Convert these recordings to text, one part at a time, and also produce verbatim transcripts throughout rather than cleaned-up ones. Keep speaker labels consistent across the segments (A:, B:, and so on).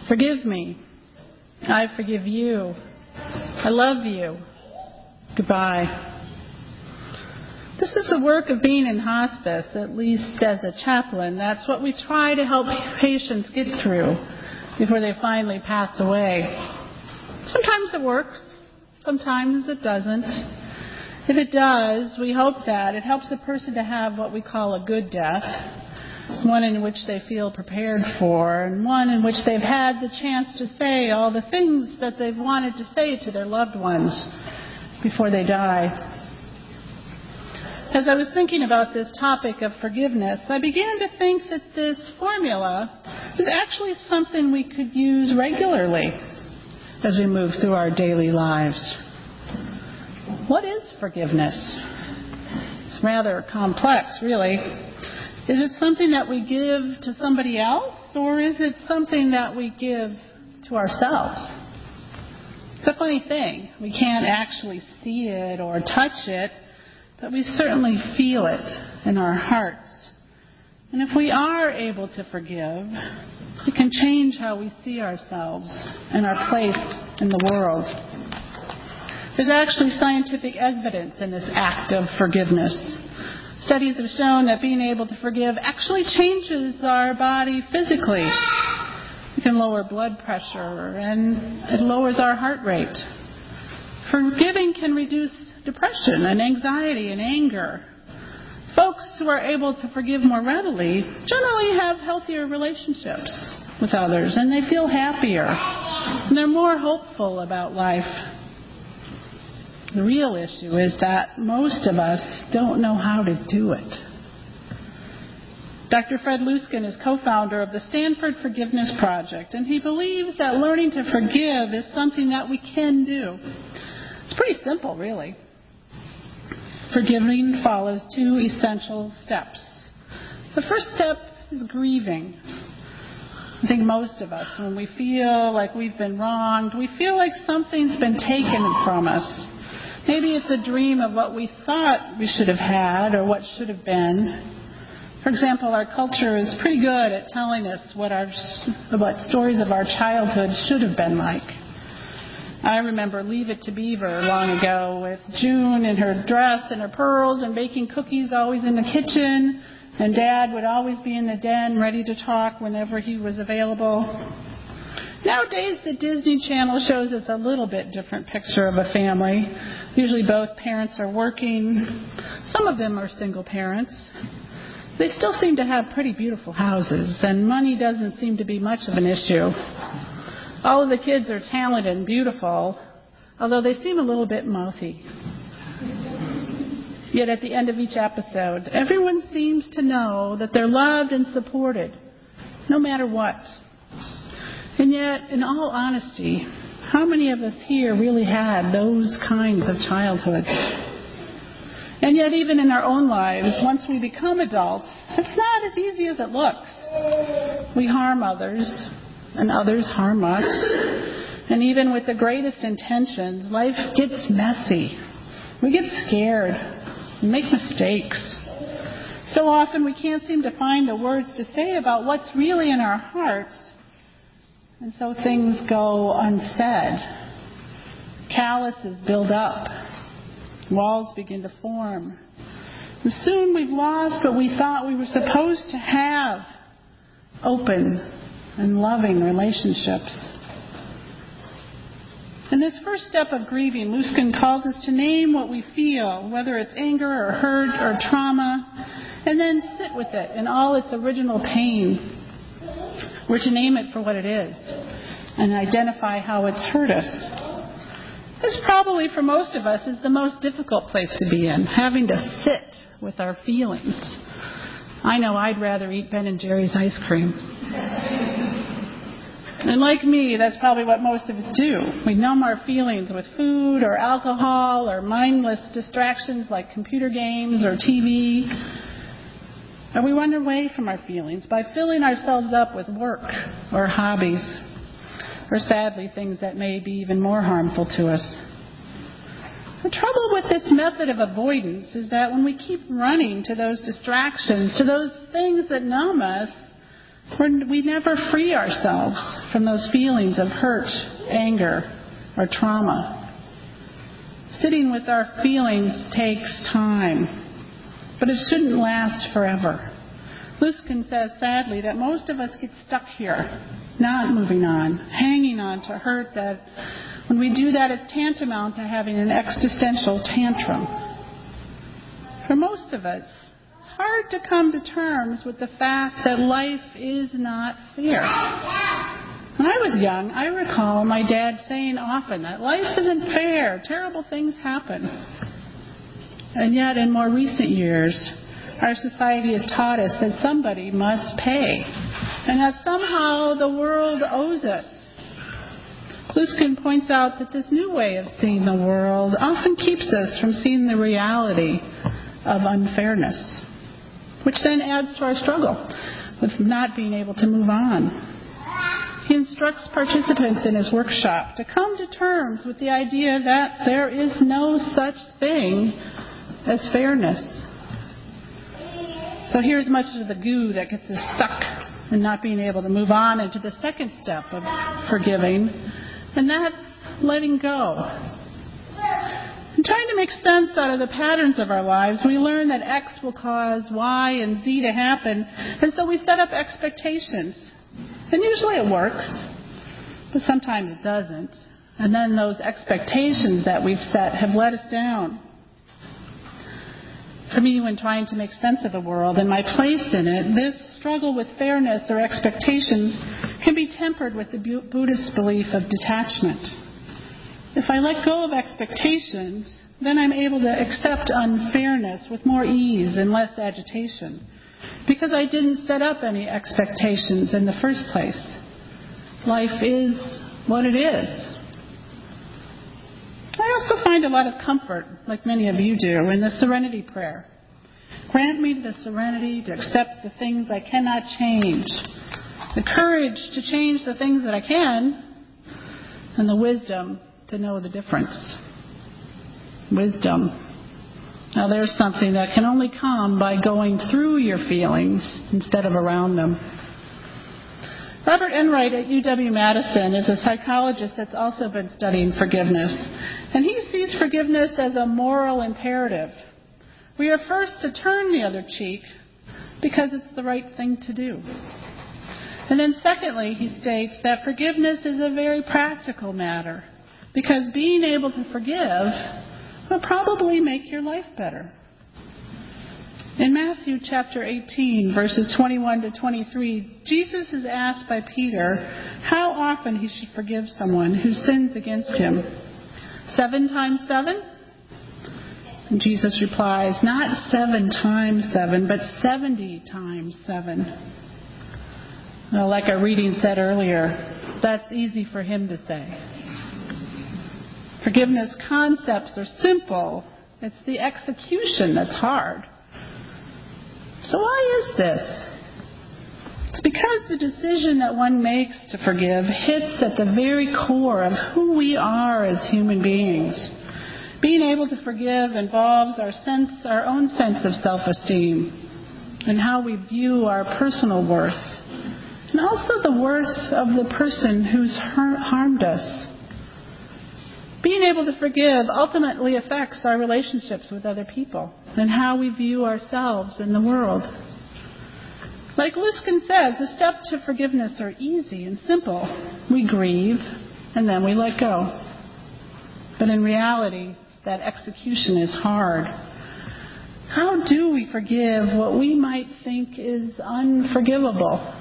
A: Forgive me. I forgive you. I love you. Goodbye. This is the work of being in hospice, at least as a chaplain. That's what we try to help patients get through before they finally pass away. Sometimes it works. Sometimes it doesn't. If it does, we hope that it helps a person to have what we call a good death, one in which they feel prepared for, and one in which they've had the chance to say all the things that they've wanted to say to their loved ones before they die. As I was thinking about this topic of forgiveness, I began to think that this formula is actually something we could use regularly as we move through our daily lives. What is forgiveness? It's rather complex, really. Is it something that we give to somebody else, or is it something that we give to ourselves? It's a funny thing. We can't actually see it or touch it, but we certainly feel it in our hearts. And if we are able to forgive, it can change how we see ourselves and our place in the world. There's actually scientific evidence in this act of forgiveness. Studies have shown that being able to forgive actually changes our body physically. It can lower blood pressure and it lowers our heart rate. Forgiving can reduce depression and anxiety and anger. Folks who are able to forgive more readily generally have healthier relationships with others, and they feel happier, and they're more hopeful about life. The real issue is that most of us don't know how to do it. Doctor Fred Luskin is co-founder of the Stanford Forgiveness Project, and he believes that learning to forgive is something that we can do. It's pretty simple, really. Forgiving follows two essential steps. The first step is grieving. I think most of us, when we feel like we've been wronged, we feel like something's been taken from us. Maybe it's a dream of what we thought we should have had or what should have been. For example, our culture is pretty good at telling us what our what stories of our childhood should have been like. I remember Leave It to Beaver long ago with June in her dress and her pearls and baking cookies always in the kitchen, and Dad would always be in the den ready to talk whenever he was available. Nowadays, the Disney Channel shows us a little bit different picture of a family. Usually both parents are working. Some of them are single parents. They still seem to have pretty beautiful houses, and money doesn't seem to be much of an issue. All of the kids are talented and beautiful, although they seem a little bit mouthy. Yet at the end of each episode, everyone seems to know that they're loved and supported, no matter what. And yet, in all honesty, how many of us here really had those kinds of childhoods? And yet, even in our own lives, once we become adults, it's not as easy as it looks. We harm others, and others harm us. And even with the greatest intentions, life gets messy. We get scared. We make mistakes. So often we can't seem to find the words to say about what's really in our hearts. And so things go unsaid. Calluses build up. Walls begin to form. And soon we've lost what we thought we were supposed to have. Open and loving relationships. In this first step of grieving, Luskin calls us to name what we feel, whether it's anger or hurt or trauma, and then sit with it in all its original pain. We're to name it for what it is and identify how it's hurt us. This probably, for most of us, is the most difficult place to be in, having to sit with our feelings. I know I'd rather eat Ben and Jerry's ice cream. And like me, that's probably what most of us do. We numb our feelings with food or alcohol or mindless distractions like computer games or T V. Or we run away from our feelings by filling ourselves up with work or hobbies, or sadly, things that may be even more harmful to us. The trouble with this method of avoidance is that when we keep running to those distractions, to those things that numb us, We're, we never free ourselves from those feelings of hurt, anger, or trauma. Sitting with our feelings takes time, but it shouldn't last forever. Luskin says, sadly, that most of us get stuck here, not moving on, hanging on to hurt that when we do that, it's tantamount to having an existential tantrum. For most of us, it's hard to come to terms with the fact that life is not fair. When I was young, I recall my dad saying often that life isn't fair, terrible things happen. And yet, in more recent years, our society has taught us that somebody must pay, and that somehow the world owes us. Luskin points out that this new way of seeing the world often keeps us from seeing the reality of unfairness, which then adds to our struggle with not being able to move on. He instructs participants in his workshop to come to terms with the idea that there is no such thing as fairness. So here's much of the goo that gets us stuck and not being able to move on into the second step of forgiving, and that's letting go. In trying to make sense out of the patterns of our lives, we learn that X will cause Y and Z to happen, and so we set up expectations. And usually it works, but sometimes it doesn't. And then those expectations that we've set have let us down. For me, when trying to make sense of the world and my place in it, this struggle with fairness or expectations can be tempered with the Buddhist belief of detachment. If I let go of expectations, then I'm able to accept unfairness with more ease and less agitation, because I didn't set up any expectations in the first place. Life is what it is. I also find a lot of comfort, like many of you do, in the serenity prayer. Grant me the serenity to accept the things I cannot change, the courage to change the things that I can, and the wisdom to know the difference. Wisdom. Now there's something that can only come by going through your feelings instead of around them. Robert Enright at U W Madison is a psychologist that's also been studying forgiveness, and he sees forgiveness as a moral imperative. We are first to turn the other cheek because it's the right thing to do. And then secondly, he states that forgiveness is a very practical matter, because being able to forgive will probably make your life better. In Matthew chapter eighteen, verses twenty-one to twenty-three, Jesus is asked by Peter how often he should forgive someone who sins against him. Seven times seven? And Jesus replies, not seven times seven, but seventy times seven. Well, like our reading said earlier, that's easy for him to say. Forgiveness concepts are simple. It's the execution that's hard. So why is this? It's because the decision that one makes to forgive hits at the very core of who we are as human beings. Being able to forgive involves our sense, our own sense of self-esteem and how we view our personal worth, and also the worth of the person who's harmed us. Being able to forgive ultimately affects our relationships with other people and how we view ourselves in the world. Like Luskin says, the steps to forgiveness are easy and simple. We grieve and then we let go. But in reality, that execution is hard. How do we forgive what we might think is unforgivable?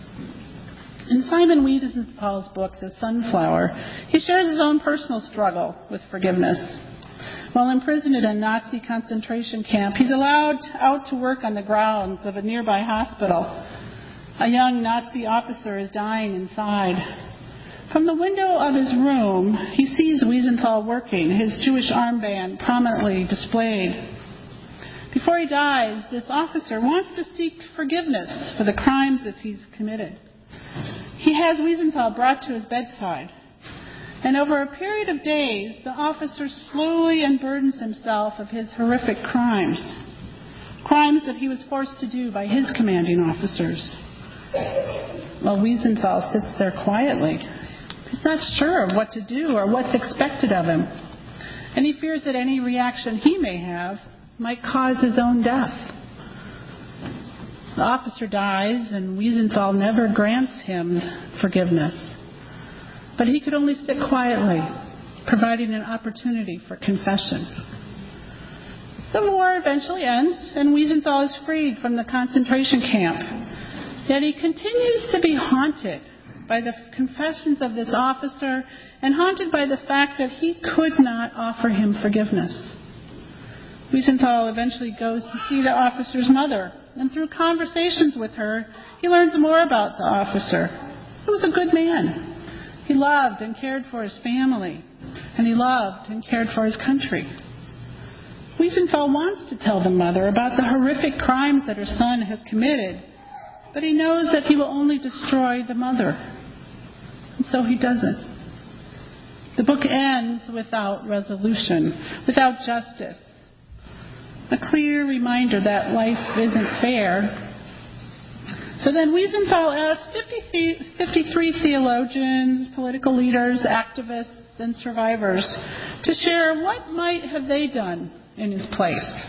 A: In Simon Wiesenthal's book, The Sunflower, he shares his own personal struggle with forgiveness. While imprisoned in a Nazi concentration camp, he's allowed out to work on the grounds of a nearby hospital. A young Nazi officer is dying inside. From the window of his room, he sees Wiesenthal working, his Jewish armband prominently displayed. Before he dies, this officer wants to seek forgiveness for the crimes that he's committed. He has Wiesenthal brought to his bedside, and over a period of days, the officer slowly unburdens himself of his horrific crimes, crimes that he was forced to do by his commanding officers. while Wiesenthal sits there quietly. He's not sure of what to do or what's expected of him. And he fears that any reaction he may have might cause his own death. The officer dies, and Wiesenthal never grants him forgiveness. But he could only sit quietly, providing an opportunity for confession. The war eventually ends, and Wiesenthal is freed from the concentration camp. Yet he continues to be haunted by the confessions of this officer and haunted by the fact that he could not offer him forgiveness. Wiesenthal eventually goes to see the officer's mother, and through conversations with her, he learns more about the officer. He was a good man. He loved and cared for his family, and he loved and cared for his country. Wiesenthal wants to tell the mother about the horrific crimes that her son has committed, but he knows that he will only destroy the mother, and so he doesn't. The book ends without resolution, without justice, a clear reminder that life isn't fair. So then Wiesenthal asked fifty-three theologians, political leaders, activists, and survivors to share what might have they done in his place.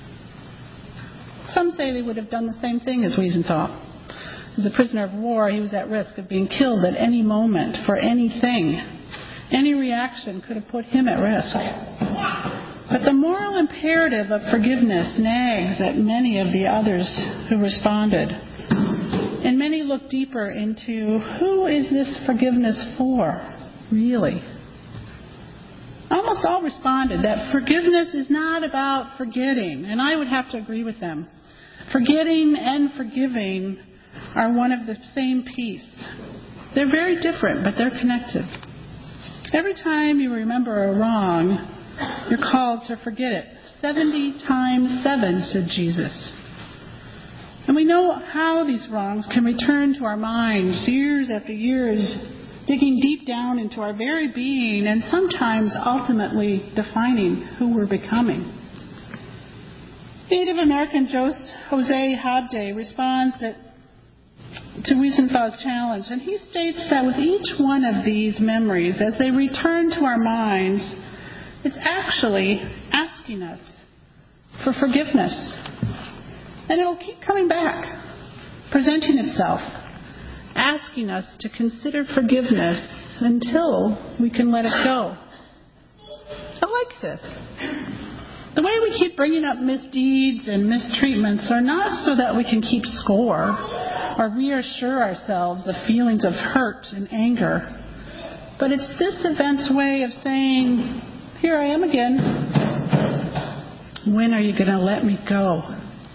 A: Some say they would have done the same thing as Wiesenthal. As a prisoner of war, he was at risk of being killed at any moment for anything. Any reaction could have put him at risk. But the moral imperative of forgiveness nags at many of the others who responded. And many look deeper into who is this forgiveness for, really? Almost all responded that forgiveness is not about forgetting, and I would have to agree with them. Forgetting and forgiving are one of the same piece. They're very different, but they're connected. Every time you remember a wrong, you're called to forget it. Seventy times seven, said Jesus. And we know how these wrongs can return to our minds years after years, digging deep down into our very being and sometimes ultimately defining who we're becoming. Native American Jose Habde responds that, to Wiesenthal's challenge, and he states that with each one of these memories, as they return to our minds, it's actually asking us for forgiveness. And it'll keep coming back, presenting itself, asking us to consider forgiveness until we can let it go. I like this. The way we keep bringing up misdeeds and mistreatments are not so that we can keep score or reassure ourselves of feelings of hurt and anger, but it's this event's way of saying, here I am again. When are you going to let me go?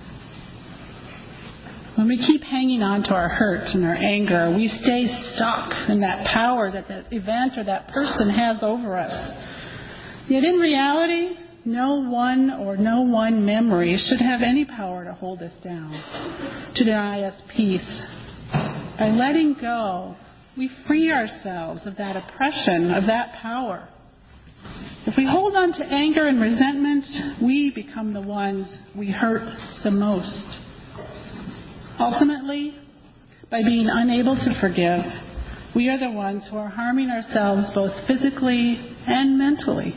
A: When we keep hanging on to our hurt and our anger, we stay stuck in that power that that event or that person has over us. Yet in reality, no one or no one memory should have any power to hold us down, to deny us peace. By letting go, we free ourselves of that oppression, of that power. If we hold on to anger and resentment, we become the ones we hurt the most. Ultimately, by being unable to forgive, we are the ones who are harming ourselves both physically and mentally.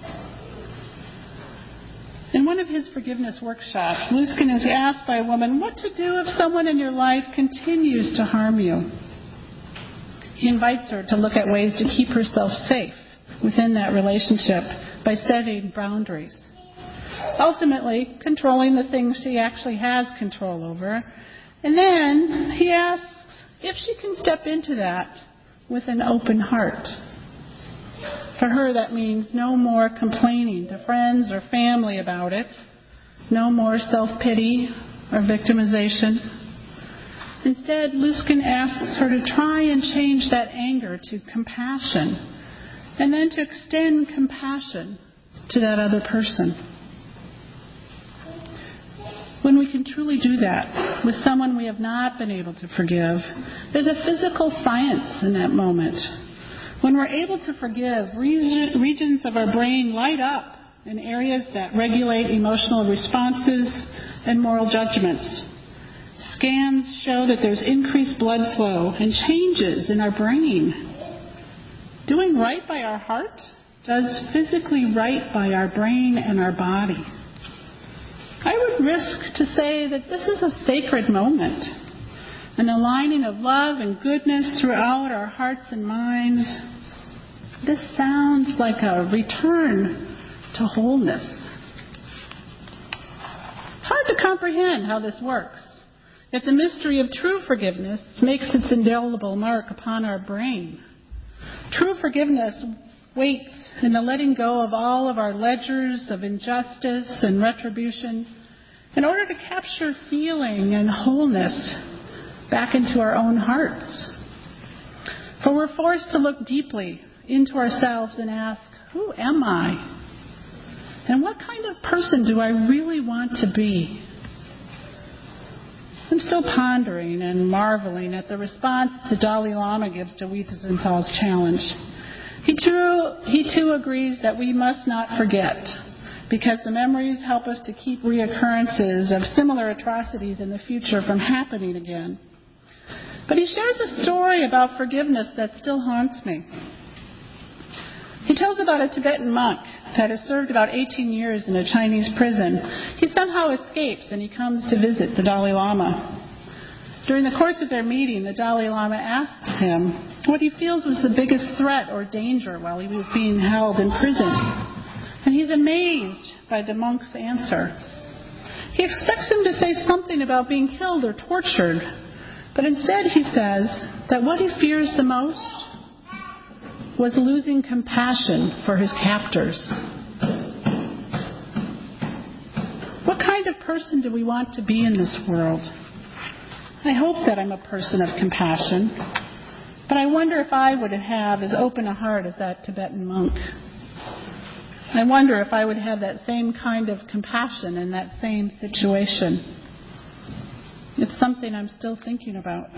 A: In one of his forgiveness workshops, Luskin is asked by a woman what to do if someone in your life continues to harm you. He invites her to look at ways to keep herself safe within that relationship by setting boundaries. Ultimately, controlling the things she actually has control over. And then he asks if she can step into that with an open heart. For her, that means no more complaining to friends or family about it, no more self-pity or victimization. Instead, Luskin asks her to try and change that anger to compassion, and then to extend compassion to that other person. When we can truly do that with someone we have not been able to forgive, there's a physical science in that moment. When we're able to forgive, regions of our brain light up in areas that regulate emotional responses and moral judgments. Scans show that there's increased blood flow and changes in our brain. Doing right by our heart does physically right by our brain and our body. I would risk to say that this is a sacred moment, an aligning of love and goodness throughout our hearts and minds. This sounds like a return to wholeness. It's hard to comprehend how this works, yet the mystery of true forgiveness makes its indelible mark upon our brain. True forgiveness waits in the letting go of all of our ledgers of injustice and retribution in order to capture feeling and wholeness back into our own hearts. For we're forced to look deeply into ourselves and ask, who am I? And what kind of person do I really want to be? I'm still pondering and marveling at the response the Dalai Lama gives to Wiesenthal's challenge. He too, he too agrees that we must not forget, because the memories help us to keep reoccurrences of similar atrocities in the future from happening again. But he shares a story about forgiveness that still haunts me. He tells about a Tibetan monk that has served about eighteen years in a Chinese prison. He somehow escapes and he comes to visit the Dalai Lama. During the course of their meeting, the Dalai Lama asks him what he feels was the biggest threat or danger while he was being held in prison. And he's amazed by the monk's answer. He expects him to say something about being killed or tortured, but instead he says that what he fears the most was losing compassion for his captors. What kind of person do we want to be in this world? I hope that I'm a person of compassion, but I wonder if I would have as open a heart as that Tibetan monk. I wonder if I would have that same kind of compassion in that same situation. It's something I'm still thinking about.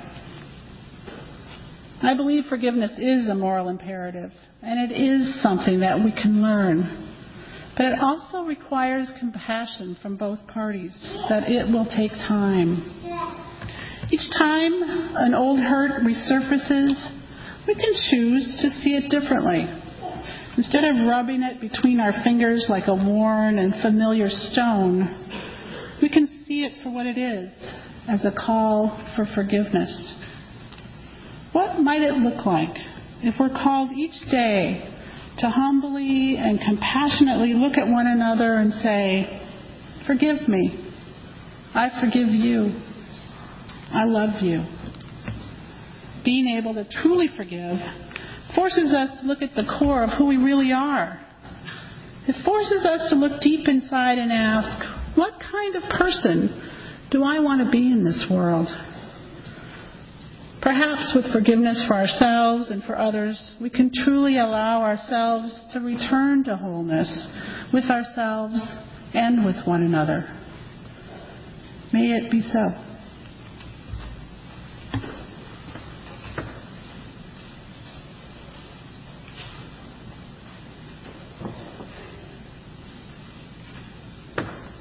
A: I believe forgiveness is a moral imperative, and it is something that we can learn. But it also requires compassion from both parties, that it will take time. Each time an old hurt resurfaces, we can choose to see it differently. Instead of rubbing it between our fingers like a worn and familiar stone, we can see it for what it is, as a call for forgiveness. What might it look like if we're called each day to humbly and compassionately look at one another and say, forgive me, I forgive you, I love you. Being able to truly forgive forces us to look at the core of who we really are. It forces us to look deep inside and ask, what kind of person do I want to be in this world? Perhaps with forgiveness for ourselves and for others, we can truly allow ourselves to return to wholeness with ourselves and with one another. May it be so.